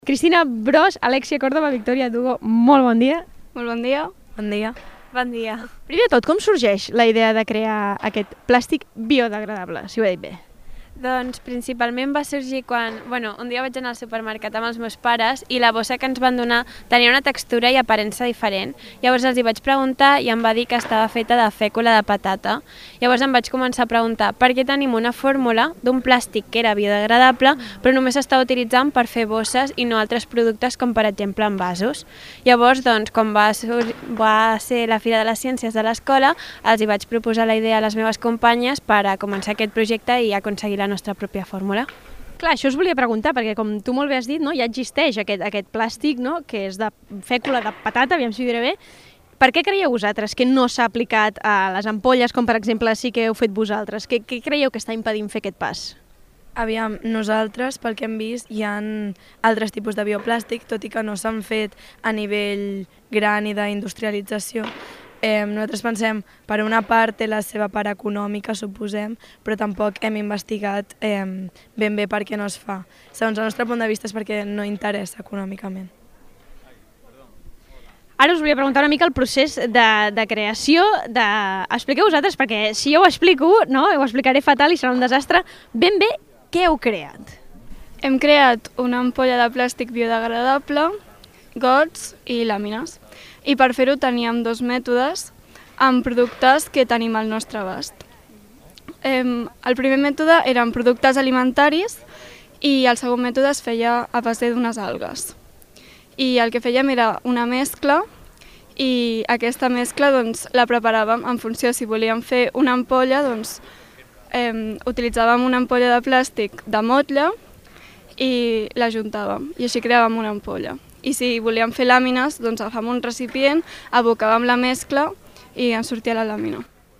Cristina Bros, Alexia Córdoba, Victòria Dugo, molt bon dia. Molt bon dia. Bon dia. Bon dia. Primer de tot, com sorgeix la idea de crear aquest plàstic biodegradable, si ho he dit bé? Doncs principalment va sorgir quan, un dia vaig anar al supermercat amb els meus pares i la bossa que ens van donar tenia una textura i aparença diferent. Llavors els hi vaig preguntar i em va dir que estava feta de fècula de patata. Llavors em vaig començar a preguntar per què tenim una fórmula d'un plàstic que era biodegradable però només s'estava utilitzant per fer bosses i no altres productes com per exemple envasos. Llavors, quan va ser la Fira de les Ciències de l'escola, els hi vaig proposar la idea a les meves companyes per a començar aquest projecte i aconseguir la nostra pròpia fórmula. Clar, això us volia preguntar, perquè com tu molt bé has dit, ja existeix aquest plàstic, que és de fècula de patata, aviam si ho diré bé. Per què creieu vosaltres que no s'ha aplicat a les ampolles, com per exemple sí que heu fet vosaltres? Què creieu que està impedint fer aquest pas? Aviam, nosaltres, pel que hem vist, hi ha altres tipus de bioplàstic, tot i que no s'han fet a nivell gran i d'industrialització. Nosaltres pensem, per una part té la seva part econòmica, suposem, però tampoc hem investigat ben bé per què no es fa. Segons el nostre punt de vista és perquè no interessa econòmicament. Ara us volia preguntar una mica el procés de creació. Expliqueu vosaltres, perquè si jo ho explico, ho explicaré fatal i serà un desastre. Ben bé, què heu creat? Hem creat una ampolla de plàstic biodegradable, gots i làmines. I per fer-ho teníem dos mètodes amb productes que tenim al nostre abast. El primer mètode eren productes alimentaris i el segon mètode es feia a base d'unes algues. I el que fèiem era una mescla i aquesta mescla la preparàvem en funció si volíem fer una ampolla, utilitzàvem una ampolla de plàstic de motlle i la juntàvem i així creàvem una ampolla. I si volíem fer làmines, agafàvem un recipient, abocàvem la mescla i ens sortia la làmina.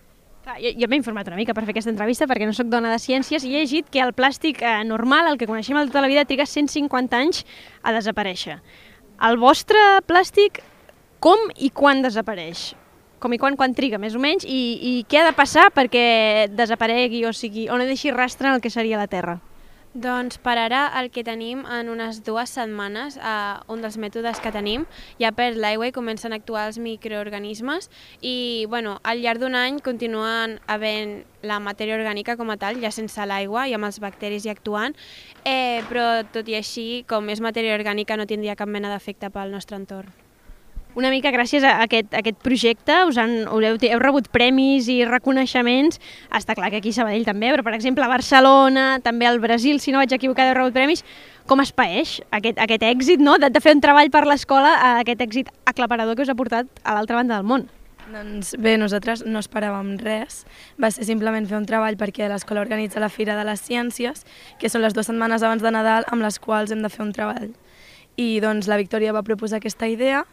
Jo m'he informat una mica per fer aquesta entrevista perquè no sóc dona de ciències i he llegit que el plàstic normal, el que coneixem tota la vida, triga 150 anys a desaparèixer. El vostre plàstic, com i quan desapareix? Com i quan triga, més o menys, i què ha de passar perquè desaparegui, o sigui, o no deixi rastre en el que seria la Terra? Doncs per ara el que tenim en unes 2 setmanes, un dels mètodes que tenim, ja perd l'aigua i comencen a actuar els microorganismes i al llarg d'un any continuen havent la matèria orgànica com a tal, ja sense l'aigua i amb els bacteris hi actuant, però tot i així, com és matèria orgànica, no tindria cap mena d'efecte pel nostre entorn. Una mica gràcies a aquest projecte heu rebut premis i reconeixements. Està clar que aquí a Sabadell també, però per exemple a Barcelona, també al Brasil, si no vaig equivocar, heu rebut premis. Com es paeix aquest èxit, de fer un treball per l'escola, aquest èxit aclaparador que us ha portat a l'altra banda del món? Doncs bé, nosaltres no esperàvem res. Va ser simplement fer un treball perquè l'escola organitza la Fira de les Ciències, que són les 2 setmanes abans de Nadal, amb les quals hem de fer un treball. I la Victòria va proposar aquesta idea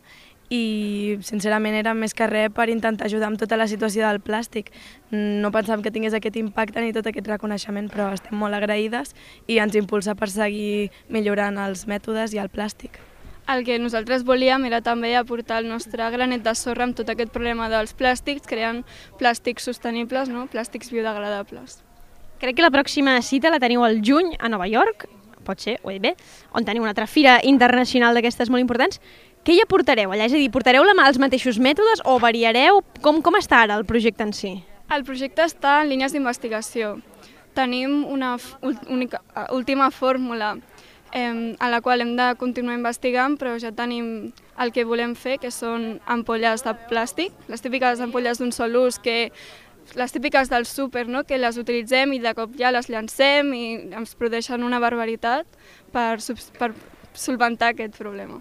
i sincerament era més que res per intentar ajudar amb tota la situació del plàstic. No pensàvem que tingués aquest impacte ni tot aquest reconeixement, però estem molt agraïdes i ens impulsa per seguir millorant els mètodes i el plàstic. El que nosaltres volíem era també aportar el nostre granet de sorra amb tot aquest problema dels plàstics, creant plàstics sostenibles, plàstics biodegradables. Crec que la pròxima cita la teniu al juny a Nova York, pot ser, ho he dit bé, on teniu una altra fira internacional d'aquestes molt importants. Què hi aportareu allà? És a dir, portareu els mateixos mètodes o variareu? Com està ara el projecte en si? El projecte està en línies d'investigació. Tenim una última fórmula en la qual hem de continuar investigant, però ja tenim el que volem fer, que són ampolles de plàstic, les típiques ampolles d'un sol ús, les típiques del súper, que les utilitzem i de cop ja les llancem i ens produeixen una barbaritat per solventar aquest problema.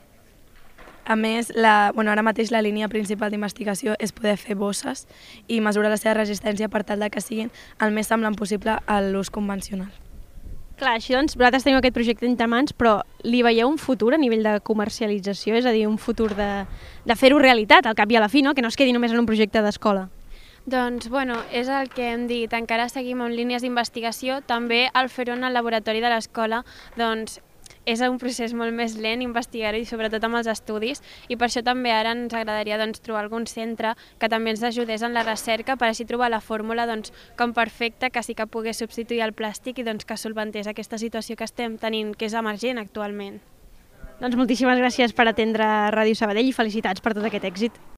A més, ara mateix la línia principal d'investigació és poder fer bosses i mesurar la seva resistència per tal que siguin el més semblant possible a l'ús convencional. Clar, així vosaltres teniu aquest projecte entre mans, però li veieu un futur a nivell de comercialització? És a dir, un futur de fer-ho realitat, al cap i a la fi, que no es quedi només en un projecte d'escola? Doncs, és el que hem dit, encara seguim en línies d'investigació, també al fer-ho en el laboratori de l'escola, és un procés molt més lent investigar-ho i sobretot amb els estudis i per això també ara ens agradaria trobar algun centre que també ens ajudés en la recerca per així trobar la fórmula com perfecta que sí que pogués substituir el plàstic i que solventés aquesta situació que estem tenint, que és emergent actualment. Doncs moltíssimes gràcies per atendre Ràdio Sabadell i felicitats per tot aquest èxit.